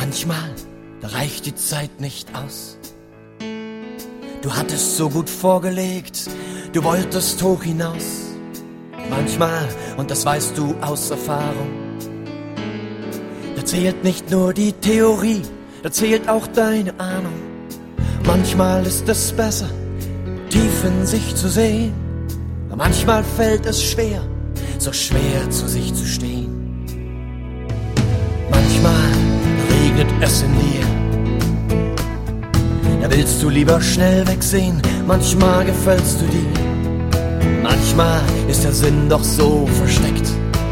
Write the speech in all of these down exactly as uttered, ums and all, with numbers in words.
Manchmal, da reicht die Zeit nicht aus. Du hattest so gut vorgelegt, du wolltest hoch hinaus. Manchmal, und das weißt du aus Erfahrung, da zählt nicht nur die Theorie, da zählt auch deine Ahnung. Manchmal ist es besser, tief in sich zu sehen. Manchmal fällt es schwer, so schwer zu sich zu stehen. Manchmal regnet es in dir, da willst du lieber schnell wegsehen. Manchmal gefällst du dir, manchmal ist der Sinn doch so versteckt.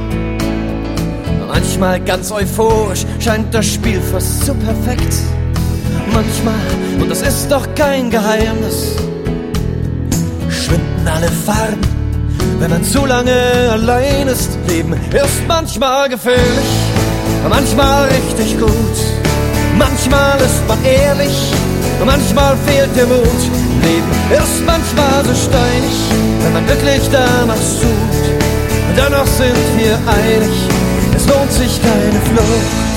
Manchmal ganz euphorisch scheint das Spiel fast so perfekt. Manchmal, und das ist doch kein Geheimnis, schwinden alle Farben, wenn man zu lange allein ist. Leben ist manchmal gefährlich, manchmal richtig gut. Manchmal ist man ehrlich, manchmal fehlt der Mut. Leben ist manchmal so steinig, wenn man wirklich danach sucht. Und dennoch sind wir einig, es lohnt sich keine Flucht.